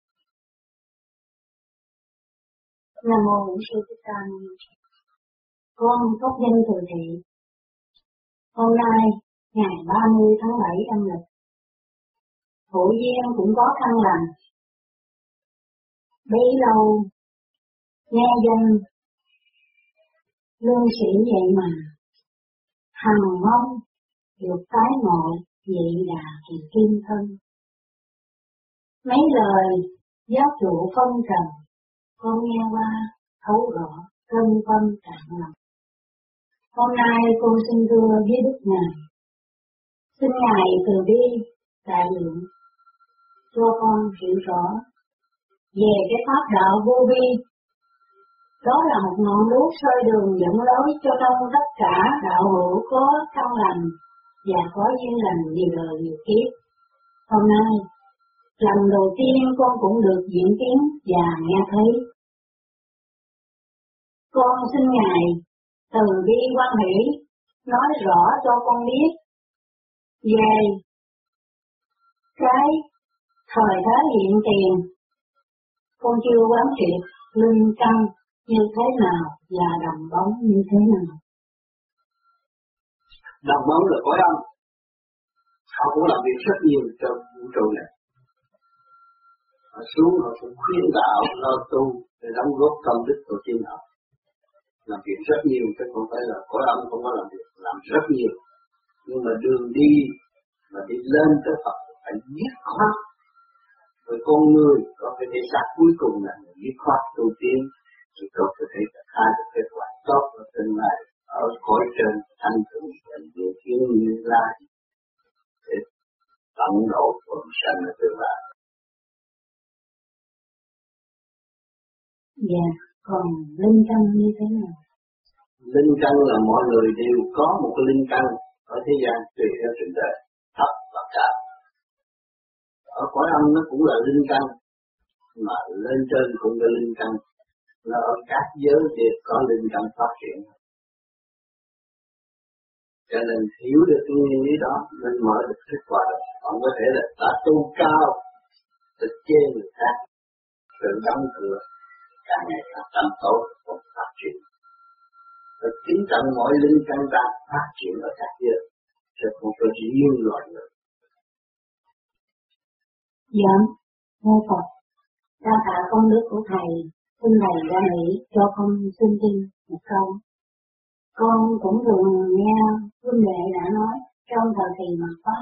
Nam mô Bổn Sư Thích Ca Mâu Ni. Con pháp nhân từ thị. Hôm nay ngày ba mươi tháng bảy âm lịch, hội viên cũng có thăng lành. Bấy lâu nghe danh lương sĩ vậy mà hằng mong được tái ngộ vị đà kỳ kim thân. Mấy lời giáo dụ phong trần con nghe qua thấu rõ thân tâm trạng lòng. Hôm nay con xin thưa với Đức Ngài, xin Ngài từ bi đại lượng cho con hiểu rõ về cái pháp đạo vô vi. Đó là một ngọn đuốc soi đường dẫn lối cho trong tất cả đạo hữu có căn lành và có duyên lành nhiều đời nhiều kiếp. Hôm nay, lần đầu tiên con cũng được diễn kiến và nghe thấy. Con xin Ngài từ bi quan hỷ nói rõ cho con biết về cái thời thế hiện tiền. Con chưa quán triệt linh căn như thế nào và đồng bóng như thế nào. Đồng bóng là cõi âm. Họ cũng làm việc rất nhiều trong vũ trụ này. Họ xuống họ cũng khuyên đạo, lo tu để đóng góp công đức của chính họ. Làm việc rất nhiều, chứ không phải là cõi âm không có làm việc, làm rất nhiều. Nhưng mà đường đi mà đi lên tới Phật phải dứt khoát. Rồi con người có cái thể xác cuối cùng là dứt khoát tu tiến, thì có thể khai được kết quả tốt ở tương lai ở cõi trên thanh tịnh và điều kiến Như Lai để tận độ quần sanh ở tương lai. Dạ, còn linh căn như thế nào? Linh căn là mọi người đều có một cái linh căn ở thế gian tùy theo trình độ thấp và cao. Ở cõi âm nó cũng là linh căn, mà lên trên cũng là linh căn. Nó ở các giới đều có linh căn phát triển. Cho nên hiểu được cái nguyên lý đó nên mở được kết quả. Còn có thể là ta tu cao, ta chê người khác, tự đóng cửa, càng ngày càng tâm tốt và phát triển. Và kính trọng mọi linh căn ta phát triển ở các giới, chứ không có riêng loại người. Dạ, mô Phật, đa tạ công đức của Thầy, xin Thầy ra nghĩ cho con xin tin một câu. Con cũng thường nghe huynh đệ đã nói trong thời kỳ mạt Pháp.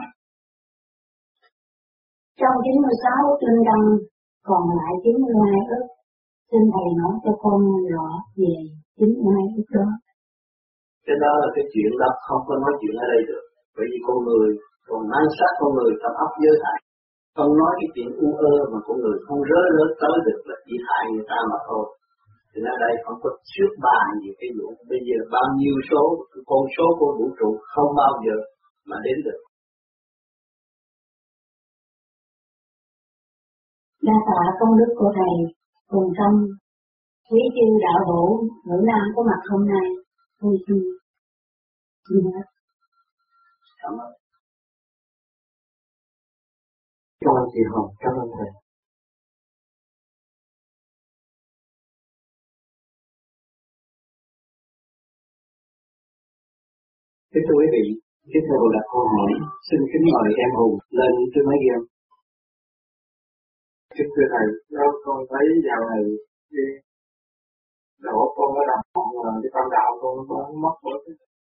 Trong chín mươi sáu ức linh căn còn lại chín mươi hai ức. Xin Thầy nói cho con rõ về chín mươi hai ức đó. Cái đó là cái chuyện đó không có nói chuyện ở đây được. Bởi vì con người, còn mang sát con người trong ấp giới hại. Không nói cái chuyện u ơ mà con người không rớ rớ tới được là chỉ hại người ta mà thôi. Thì ở đây không có trước bàn gì cái vụ. Bây giờ bao nhiêu số, con số của vũ trụ không bao giờ mà đến được. Đa tạ công đức của Thầy, cùng tâm, quý chư đạo hữu, nữ nam có mặt hôm nay, tôi xin xin hết. Cảm ơn. Cảm ơn chị Hồng, cảm ơn Thầy. Kính thưa quý vị, tiếp theo là câu hỏi, xin kính mời em Hùng lên trước máy ghi âm. Kính thưa Thầy, theo con thấy dạo này cái đầu óc con có đập mộng là cái tâm đạo con nó mất bớt.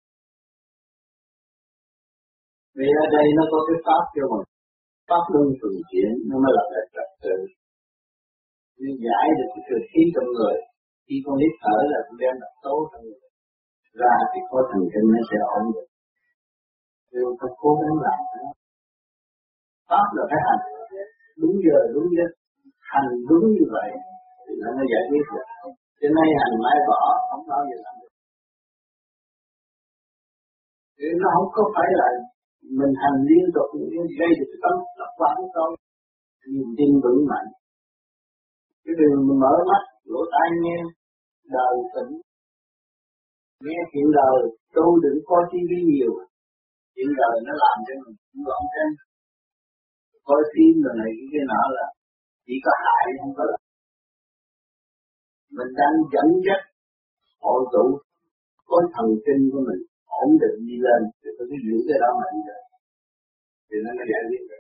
Vì ở đây nó có cái pháp cho mình, pháp luân thường chuyển nó mới là lại trật tự. Vì giải được cái cơ khí trong người, khi con hít thở là con đem độc tố trong người. Ra thì có thần kinh nó sẽ ổn định. Điều con cố gắng làm đó. Pháp là phải hành, đúng giờ đúng giấc, hành đúng như vậy thì nó mới giải quyết được. Cho nên hành mãi bỏ không bao giờ làm được. Thì nó không có phải là mình hành liên tục gây được cái tâm tập quán của tôi, niềm tin vững mạnh. Cái đường mình mở mắt, lỗ tai nghe, đời tỉnh, nghe chuyện đời, tôi đừng coi tivi nhiều, chuyện đời nó làm cho mình loạn trên, coi phim rồi này cái kia nọ là chỉ có hại không có lợi. Mình đang dẫn dắt hội tụ khối thần kinh của mình ổn định đi lên, thì tôi cứ giữ cái đó mà đi lên, thì nó giải quyết được.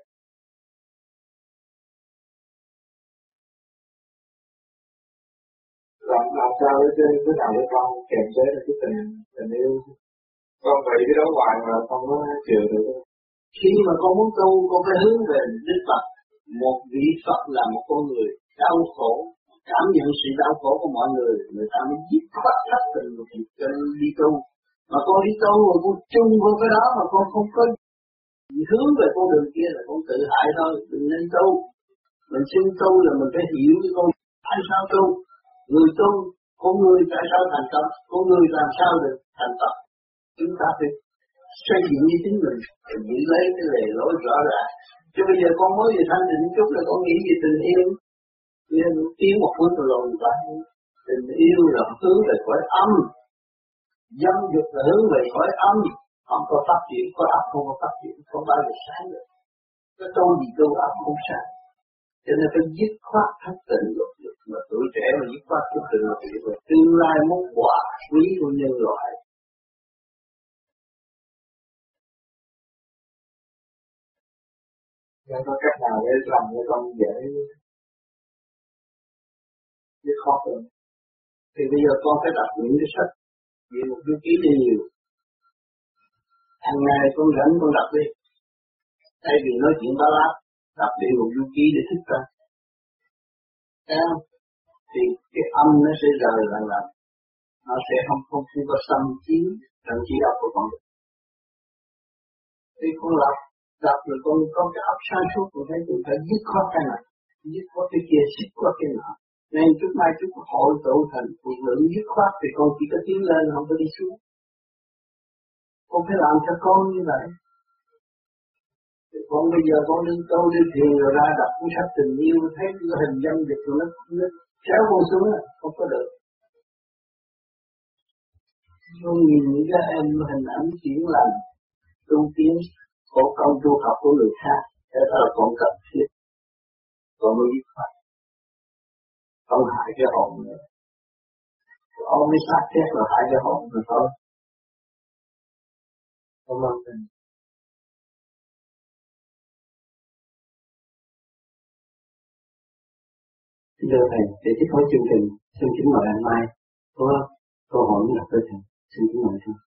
Làm làm sao để trên cái nào để con kèm chế được cái tình tình yêu, con bị cái đó hoài mà không có chịu được. Khi mà con muốn tu, con phải hướng về Đức Phật. Một vị Phật là một con người đau khổ, cảm nhận sự đau khổ của mọi người, người ta mới dứt khoát thất tình một việc cho nên đi tu. Mà con đi tu mà con chung vô cái đó mà con không có hướng về con đường kia là con tự hại thôi, đừng nên tu. Mình xin tu là mình phải hiểu cái con tại sao tu. Người tu, con người tại sao thành công, con người làm sao được thành công. Chúng ta phải xây dựng như chính mình, giữ lấy cái lề lối rõ ràng. Chứ bây giờ con mới về thanh định chút là con nghĩ về tình yêu, nên tiến một bước rồi vậy. Tình yêu là hướng về cõi âm, dâm dục là hướng về cõi âm, không có phát triển, có ấp không có phát triển, không bao giờ sáng được. Cái tu gì tu ấp không sáng. Cho nên phải dứt khoát thất tình luật dục, mà tuổi trẻ mà dứt khoát thất tình luật dục, tương lai món quà quý của nhân loại. Nhưng có cách nào để làm cho con dễ dứt khoát hơn? Thì bây giờ con phải đọc những cái sách về một cái ký điều. Hàng ngày con rảnh con đọc đi. Thay vì nói chuyện bá láp, đọc đi một du ký để thích ta. Thấy không? Thì cái âm nó sẽ rời lần lần. Nó sẽ không không không có xâm chiếm trong trí óc của con. Thì con đọc, đọc rồi con có cái óc sáng suốt, con thấy con phải dứt khoát cái này, dứt khoát cái kia, dứt khoát cái nọ. Nên chút mai chút hội tụ thành phụ nữ dứt khoát thì con chỉ có tiến lên, không có đi xuống. Con phải làm cho con như vậy. Thì con bây giờ con đi tu đi thiền rồi ra đọc cuốn sách tình yêu, thấy cái hình dâm dục rồi nó, nó kéo con xuống, không có được. Con nhìn những cái em hình ảnh chuyển lành, tu tiến, khổ công tu học của người khác, thế đó là con cần thiết. Con mới dứt khoát. Không hại cái hồn nữa. Ông mới sát chết rồi hại cái hồn rồi thôi. Cảm ơn thầy. Xin thưa thầy, để tiếp nối chương trình, xin kính mời anh Mai có câu hỏi đặt tới thầy. Xin kính mời thầy.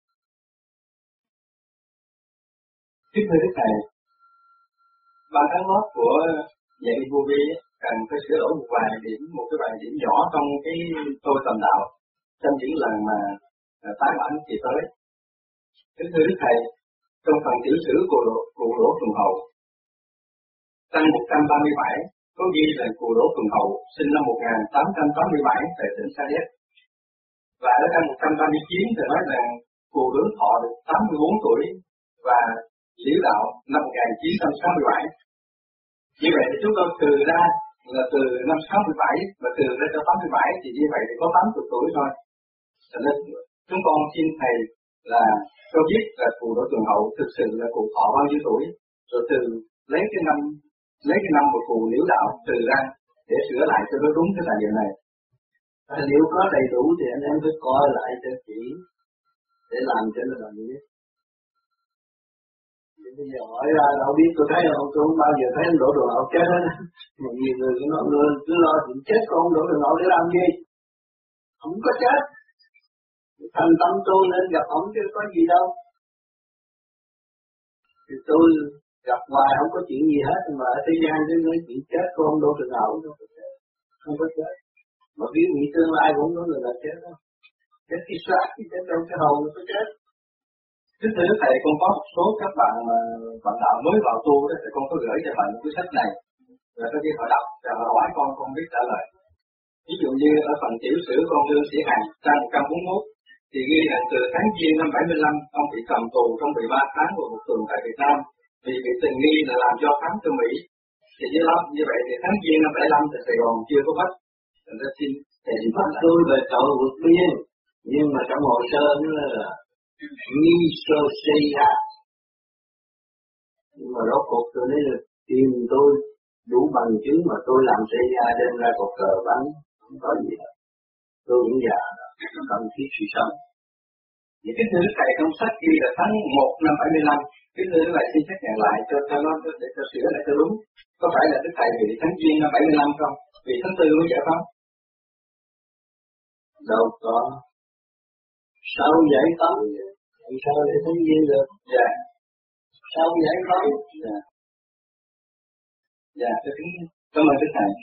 Kính thưa Đức Thầy, ban tháng lót của dạy vô vi cần phải sửa đổi một vài điểm, một cái vài điểm nhỏ trong cái tôi tầm đạo trong những lần mà tái bản kỳ tới. Kính thưa Đức Thầy, trong phần tiểu sử của cụ Đỗ Thuần Hậu, trang một trăm ba mươi bảy có ghi là cụ Đỗ Thuần Hậu sinh năm một nghìn tám trăm tám mươi bảy tại tỉnh Sa Đéc. Và ở trang một trăm ba mươi chín thì nói rằng cụ hướng thọ được tám mươi bốn tuổi và liễu đạo năm một nghìn chín trăm sáu mươi bảy. Như vậy thì chúng tôi trừ ra là từ năm sáu mươi bảy và trừ ra cho tám mươi bảy thì như vậy thì có tám mươi tuổi thôi. Cho nên chúng con xin thầy là cho biết là cụ Đỗ Thuần Hậu thực sự là cụ thọ bao nhiêu tuổi, rồi từ lấy cái năm lấy cái năm của cụ liễu đạo trừ ra để sửa lại cho nó đúng cái tài liệu này. Tài liệu có đầy đủ thì anh em phải coi lại cho kỹ để làm cho nó đồng nhất. Bây giờ hỏi ra đâu biết, tôi thấy ông tôi không bao giờ thấy ông Đỗ Thuần Hậu chết hết. Mà nhiều người cứ nói người cứ lo chuyện chết của ông Đỗ Thuần Hậu để làm gì? Không có chết. Thành tâm tôi nên gặp ông chứ có gì đâu. Thì tôi gặp hoài không có chuyện gì hết, mà ở thế gian cứ nói chuyện chết của ông Đỗ Thuần Hậu không có chết. Không có chết. Mà biết nghĩ tương lai cũng có người là chết đâu. Chết khi sát, khi chết trong cái hồn nó có chết. Kính thưa Thầy, con có một số các bạn mà bạn đạo mới vào tu đó, thì con có gửi cho bạn cuốn sách này, rồi có khi họ đọc, rồi họ hỏi con, con biết trả lời. Ví dụ như ở phần tiểu sử con Lương Sĩ Hằng, trang một trăm bốn mươi mốt, thì ghi là từ tháng Giêng năm bảy mươi lăm ông bị cầm tù trong mười ba tháng và một tuần tại Việt Nam vì bị tình nghi là làm do thám cho Mỹ. Thì như lắm như vậy thì tháng Giêng năm bảy mươi lăm thì Sài Gòn chưa có bắt, thành ra xin thì bắt tôi về tội vượt biên, nhưng mà trong hồ sơ nó là nghi sơ si ha, nhưng mà rốt cuộc tôi nói là tìm tôi đủ bằng chứng mà tôi làm xê i a đem ra cột cờ bắn, không có gì hết. Tôi cũng già rồi, cần thiết sự sống. Những cái thứ thầy trong sách ghi là tháng một năm bảy mươi lăm, cái thứ này xin xác nhận lại cho cho nó để cho sửa lại cho đúng. Có phải là cái thầy bị tháng Giêng năm bảy mươi lăm không? Vì tháng tư mới giải phóng. Đâu có. Sao giải phóng? Sao để tháng Giêng được? Dạ. Sao giải phóng? Dạ. Dạ, tôi kính cảm ơn đức thầy.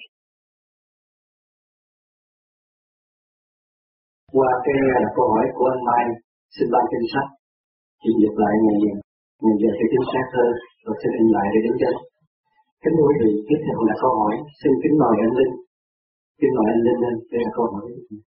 Qua cái câu hỏi của anh Mai, xin ban kinh sách, xin dịch lại ngày ngày giờ sẽ chính xác hơn, rồi xin in lại để đến chân. Kính thưa quý vị, tiếp theo là câu hỏi, xin kính mời anh Linh, kính mời anh Linh lên để là câu hỏi.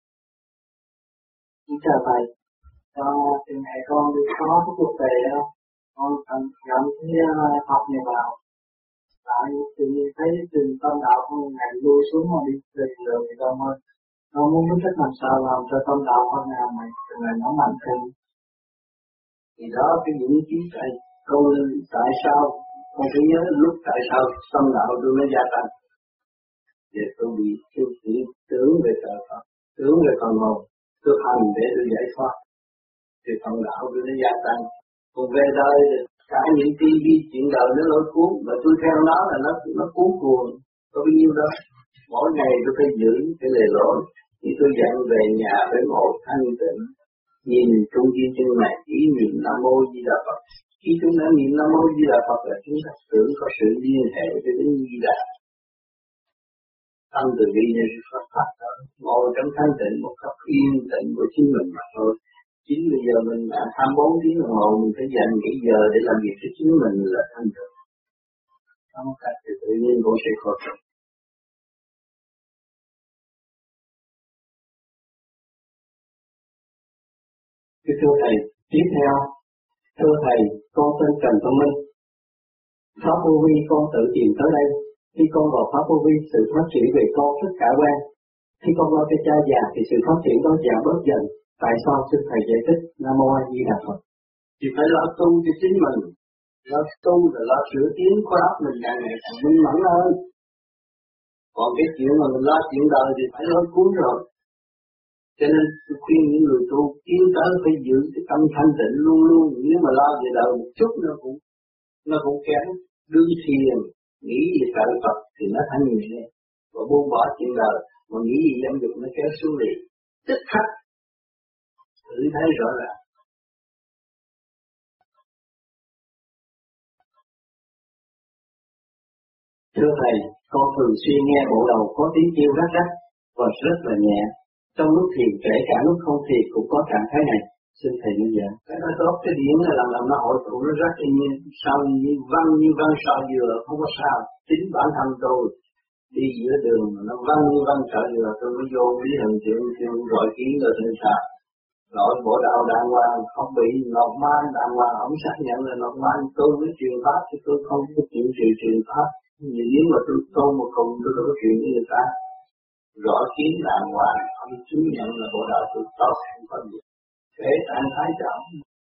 Xin chào thầy, cho từng ngày con đi có cái cuộc về không? Con cần nhận cái học này vào. Tại tự nhiên thấy từng tâm đạo con ngày lui xuống mà đi về đường thì đâu ơi. Con muốn biết cách làm sao làm cho tâm đạo con nào mày từng ngày nó mạnh hơn. Thì đó cái những trí tại con tại sao con cứ nhớ lúc tại sao tâm đạo tôi mới gia tăng. Để tôi bị tôi chỉ tưởng về trời Phật, tưởng về phần hồn, tôi hành để tôi giải thoát. Thì tâm đạo tôi mới gia tăng. Còn về đời cả những tivi chuyện đời nó lôi cuốn, mà tôi theo nó là nó nó cuốn cuồng, có bao nhiêu đó. Mỗi ngày tôi phải giữ cái lề lối, thì tôi dặn về nhà phải ngồi thanh tịnh, nhìn trung tâm chân này ý niệm Nam Mô Di Đà Phật. Khi chúng ta niệm Nam Mô Di Đà Phật là chúng ta tưởng có sự liên hệ với đến Di Đà. Tâm từ bi nên Phật Pháp đó, ngồi trong thanh tịnh một cách yên tĩnh của chính mình mà thôi. Chính bây giờ mình đã hai mươi bốn tiếng đồng hồ, mình phải dành cái giờ để làm việc cho chính mình là thanh tịnh. Không cách thì tự nhiên cũng sẽ khổ cực. Thưa thầy, tiếp theo, thưa thầy, con tên Trần Văn Minh. Pháp Vô Vi con tự tìm tới đây. Khi con vào Pháp Vô Vi, sự phát triển về con rất khả quan. Khi con lo cho cha già thì sự phát triển đó giảm bớt dần. Tại sao xin thầy giải thích? Nam Mô A Di Đà Phật. Thì phải lo tu cho chính mình. Lo tu là lo sửa tiến khối óc mình càng ngày càng minh mẫn hơn. Còn cái chuyện mà mình lo chuyện đời thì phải lối cuốn rồi. Cho nên tôi khuyên những người tu tiến tới phải giữ cái tâm thanh tịnh luôn luôn. Nếu mà lo về đời một chút nó cũng nó cũng kém. Đương thiền, nghĩ về trời Phật thì nó thanh nhẹ. Và buông bỏ chuyện đời, mà nghĩ gì dâm dục nó kéo xuống liền. Tức khắc thử thấy rõ ràng. Thưa thầy, con thường xuyên nghe bộ đầu có tiếng kêu rắc rắc và rất là nhẹ. Trong lúc thiền kể cả lúc không thiền cũng có trạng thái này. Xin thầy nhận dạng. Cái đó tốt, cái điển là làm làm nó hội tụ nó rất là nhiên. Sao như văn như văn sợ dừa không có sao. Chính bản thân tôi đi giữa đường mà nó văn như văn sợ dừa tôi mới vô lý hình chuyện chuyện gọi kiến rồi thì sao. Nội bộ đạo đàng hoàng không bị nộp man đàng hoàng ông xác nhận là nộp man tôi mới truyền pháp chứ tôi không có chuyện gì truyền pháp. Nhưng nếu mà tôi tôn một cùng tôi đâu có chuyện với người ta. Rõ kiến đàng hoàng ông chứng nhận là bộ đạo tôi tốt không có gì. Để trạng thái trọng.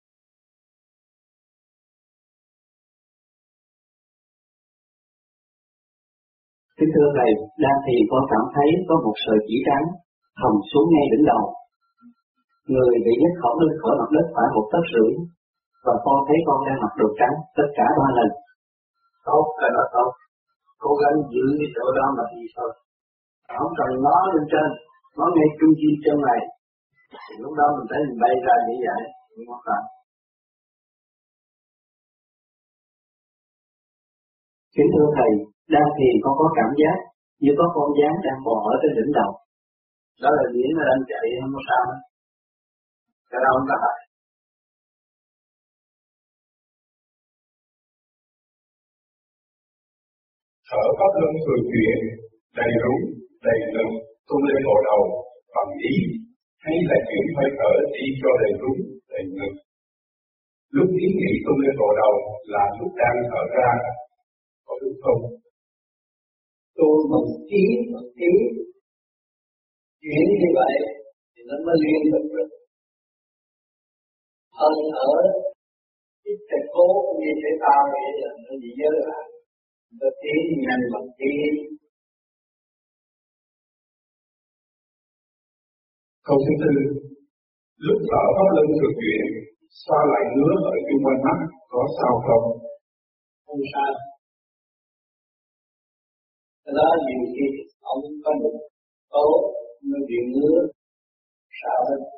Kính thưa thầy, đang thiền con cảm thấy có một sợi chỉ trắng thầm xuống ngay đỉnh đầu. Người bị nhấc khỏi lên khỏi mặt đất phải một tấc rưỡi, và con thấy con đang mặc đồ trắng tất cả ba lần. Tốt, cái đó tốt. Cố gắng giữ cái chỗ đó mà đi thôi. Không cần nó lên trên, nó ngay trung tâm chân này. Thì lúc đó mình thấy mình bay ra như vậy, không có cần. Kính thưa thầy, đang thiền con có cảm giác như có con gián đang bò ở trên đỉnh đầu. Đó là điển là đang chạy không có sao. Cái đó không có hại. Thở pháp luân thường chuyển, đầy đúng, đầy lực, tung lên bộ đầu, bằng ý, hay là chuyện chuyển hơi thở đi cho đầy đúng, đầy ngực. Lúc ý nghĩ tung lên bộ đầu là lúc đang thở ra, có đúng không? Tôi một ý, một ý chuyển như vậy thì nó mới liên tục được. Hơi thở ít thầy cố như thế tao vậy là nó bị giới lại. Nó tiến nhanh bằng tiến. Câu thứ tư, lúc thở pháp luân thực chuyển, xoa lại ngứa ở chung quanh mắt, có sao không? Không sao. Cái đó nhiều khi ông có một tố, nó bị ngứa, sao hết.